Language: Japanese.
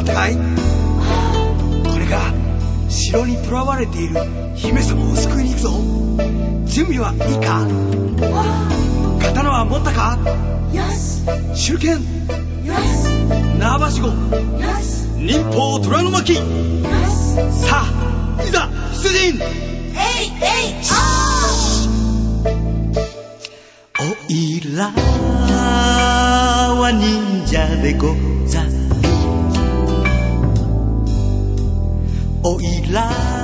ったかい？これから城に囚われている姫様を救いに行くぞ。準備はいいか？刀は持ったか？手裏剣、縄ばしご、忍法虎の巻。さあいざ出陣。おいらは忍者でござる。おいら